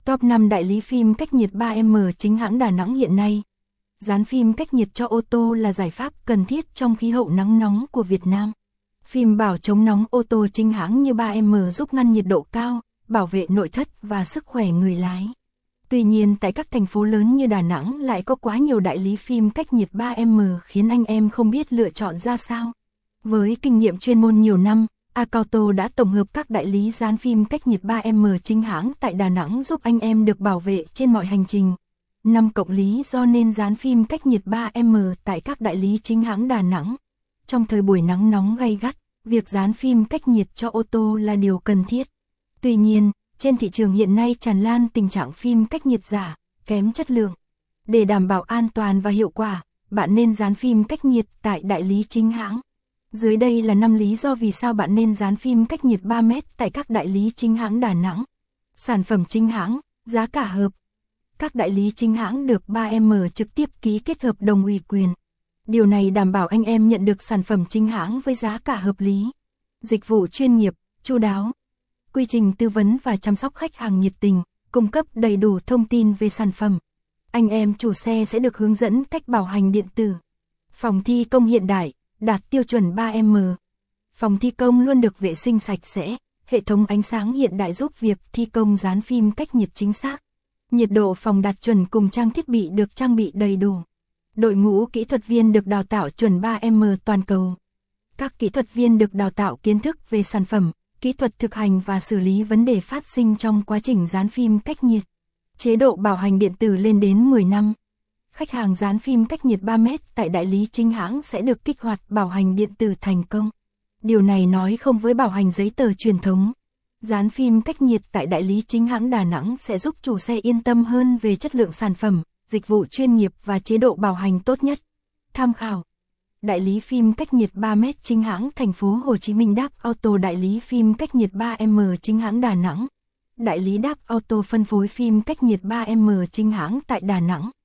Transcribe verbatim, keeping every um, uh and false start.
Top năm đại lý phim cách nhiệt ba em chính hãng Đà Nẵng hiện nay. Dán phim cách nhiệt cho ô tô là giải pháp cần thiết trong khí hậu nắng nóng của Việt Nam. Phim bảo chống nóng ô tô chính hãng như ba em giúp ngăn nhiệt độ cao, bảo vệ nội thất và sức khỏe người lái. Tuy nhiên tại các thành phố lớn như Đà Nẵng lại có quá nhiều đại lý phim cách nhiệt ba em khiến anh em không biết lựa chọn ra sao. Với kinh nghiệm chuyên môn nhiều năm, Acauto đã tổng hợp các đại lý dán phim cách nhiệt ba em chính hãng tại Đà Nẵng giúp anh em được bảo vệ trên mọi hành trình. năm cộng lý do nên dán phim cách nhiệt ba em tại các đại lý chính hãng Đà Nẵng. Trong thời buổi nắng nóng gay gắt, việc dán phim cách nhiệt cho ô tô là điều cần thiết. Tuy nhiên, trên thị trường hiện nay tràn lan tình trạng phim cách nhiệt giả, kém chất lượng. Để đảm bảo an toàn và hiệu quả, bạn nên dán phim cách nhiệt tại đại lý chính hãng. Dưới đây là năm lý do vì sao bạn nên dán phim cách nhiệt ba mét tại các đại lý chính hãng Đà Nẵng. Sản phẩm chính hãng, giá cả hợp. Các đại lý chính hãng được ba em trực tiếp ký kết hợp đồng ủy quyền. Điều này đảm bảo anh em nhận được sản phẩm chính hãng với giá cả hợp lý. Dịch vụ chuyên nghiệp, chu đáo. Quy trình tư vấn và chăm sóc khách hàng nhiệt tình, cung cấp đầy đủ thông tin về sản phẩm. Anh em chủ xe sẽ được hướng dẫn cách bảo hành điện tử. Phòng thi công hiện đại, đạt tiêu chuẩn ba em. Phòng thi công luôn được vệ sinh sạch sẽ, hệ thống ánh sáng hiện đại giúp việc thi công dán phim cách nhiệt chính xác. Nhiệt độ phòng đạt chuẩn cùng trang thiết bị được trang bị đầy đủ. Đội ngũ kỹ thuật viên được đào tạo chuẩn ba em toàn cầu. Các kỹ thuật viên được đào tạo kiến thức về sản phẩm, kỹ thuật thực hành và xử lý vấn đề phát sinh trong quá trình dán phim cách nhiệt. Chế độ bảo hành điện tử lên đến mười năm. Khách hàng dán phim cách nhiệt ba mét tại đại lý chính hãng sẽ được kích hoạt bảo hành điện tử thành công. Điều này nói không với bảo hành giấy tờ truyền thống. Dán phim cách nhiệt tại đại lý chính hãng Đà Nẵng sẽ giúp chủ xe yên tâm hơn về chất lượng sản phẩm, dịch vụ chuyên nghiệp và chế độ bảo hành tốt nhất. Tham khảo. Đại lý phim cách nhiệt ba mét chính hãng thành phố Hồ Chí Minh Đáp Auto. Đại lý phim cách nhiệt ba em chính hãng Đà Nẵng. Đại lý Đáp Auto phân phối phim cách nhiệt ba em chính hãng tại Đà Nẵng.